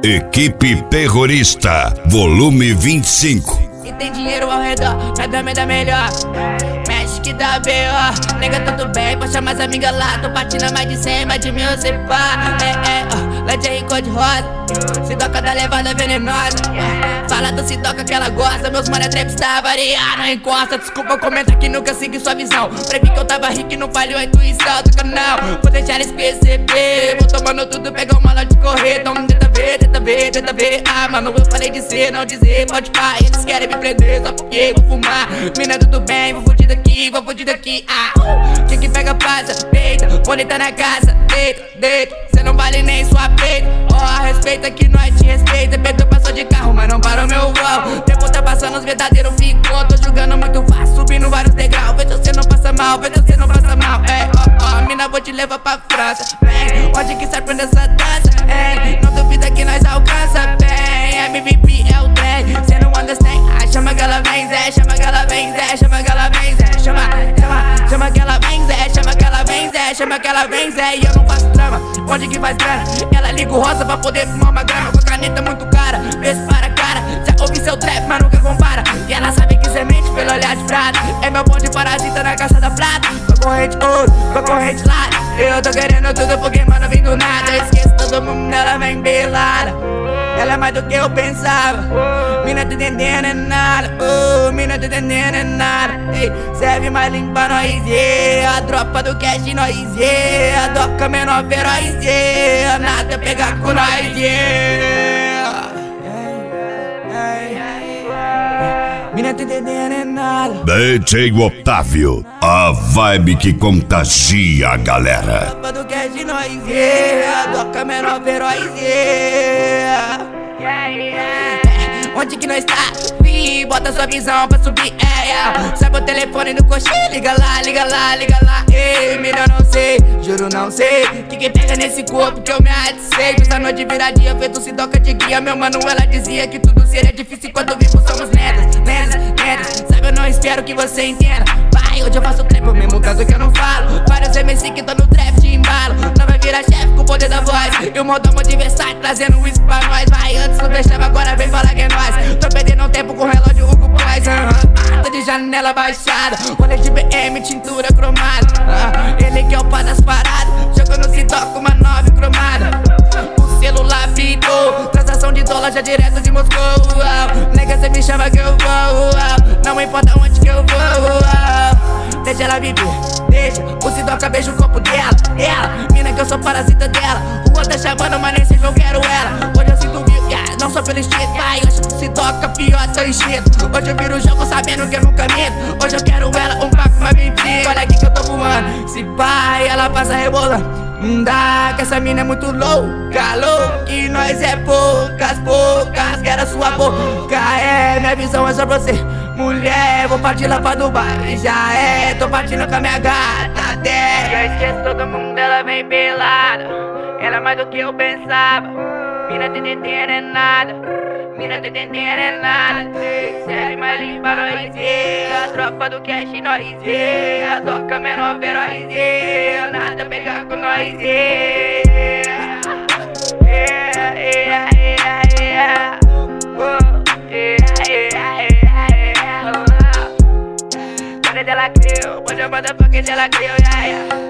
Equipe Terrorista, volume 25. E tem dinheiro ao redor, mas também dá melhor. Mexe que dá B.O. Nega, tudo bem, puxa mais amiga lá. Tô partindo mais de 100, mais de 1000, cê pá. LED aí cor de rosa. Se toca da levada venenosa. Fala do se toca que ela gosta. Meus mano é trapstar, variar, não encosta. Desculpa, comenta que nunca segui sua visão. Previ que eu tava rico e não falhou a intuição do canal. Vou deixar eles perceber. Vou tomando tudo, pegar uma lote de correr. Então tenta ver, tenta ver, tenta ver. Ah, mano, eu falei de ser, não dizer. Pode pá, eles querem me prender só porque vou fumar. Mina, tudo bem, vou fugir daqui, vou fugir daqui. Quem que pega passa, peita. Bonita na casa, deita, deita. Cê não vale nem sua peita. Respeita que nós te respeita. Pedro passou de carro, mas não parou meu voo. Tempo tá passando, os verdadeiros ficou. Tô jogando muito fácil, subindo vários degraus. Vê se você não passa mal, vê se você não passa mal. Mina, vou te levar pra França. Vem, onde que sai pra essa dança? Não duvida que nós alcança bem. MVP é o trem, cê não understand. Chama que ela vem, Zé, chama que ela vem, Zé, chama que ela vem, Zé. Chama que ela vem, Zé, chama que ela vem, Zé, chama que ela vem, Zé. E eu não faço drama, onde que faz grana? Ela liga o rosa pra poder fumar uma grama. Com a caneta muito cara, vê se para a cara. Já ouvi seu trap, mas nunca compara. E ela sabe que semente pelo olhar de prata. É meu bonde parasita na caixa da prata. Concorrente ouro, concorrente lá. Eu tô querendo tudo porque, mano, vim do nada. Esqueço todo mundo, ela vem belada. Ela é mais do que eu pensava. Mina, tá entendendo é nada. Mina, tá entendendo é nada. Ei, serve mais limpa nós, yeah. A tropa do cash nós, yeah. A doca menor feroz, yeah. Nada pegar com nós, yeah. Mina, tá entendendo é nada. DJ Otávio, a vibe que contagia a galera. A tropa do cash nós, yeah. A doca menor feroz, yeah. Onde que nós tá? Fih, bota sua visão pra subir, Sabe o telefone no coxinho, liga lá, liga lá, liga lá. Ei, mina, não sei, juro não sei. Que pega nesse corpo que eu me adicei. Essa noite vira dia, feito se toca de guia. Meu mano, ela dizia que tudo seria difícil quando vivo somos lendas, lendas, lendas. Sabe, eu não espero que você entenda. Vai, hoje eu faço trap, o mesmo caso que eu não falo. Vários MC que tão no trap de embalo. Não vai virar chefe com o poder da voz. E o modão adversário trazendo whisky pra nós. Vai, antes não deixava, agora vem falar que é nós. Tô perdendo tempo com o relógio Hugo Boss. Tô de janela baixada, rolê de BM, tintura cromada. Ele que é o pá das paradas, jogando se toca uma 9 cromada. O celular ficou, transação de dólar já direto de Moscou. Nega, cê me chama que eu vou, não importa onde que eu vou. Deixa ela viver, deixa o Sidoca beijo o corpo dela. Ela, mina que eu sou parasita dela. O outro tá chamando, mas nem sei se eu quero ela. Hoje eu sinto vivo, não só pelo instinto. Vai, hoje se toca pior, seu instinto. Hoje eu viro o jogo sabendo que eu nunca minto. Hoje eu quero ela, um papo pra mentir. Olha aqui que eu tô voando, se pai, ela passa rebolando. Não dá, que essa mina é muito louca, louca. E nós é poucas, poucas. Quero a sua boca, minha visão é só pra você. Mulher, vou partir lá pra Dubai. Já tô partindo com a minha gata até. Já esqueço todo mundo, ela vem pelada. Ela é mais do que eu pensava. Mina, tá entendendo é nada. Mina, tá entendendo é nada. Série mais limpa nós, yeah. A tropa do cash nós, yeah. A doca menor feroz, yeah. Nada pegar com nós, yeah. Yeah, yeah, yeah, yeah. Dela criou, pode a motherfucker dela criou, yeah, yeah.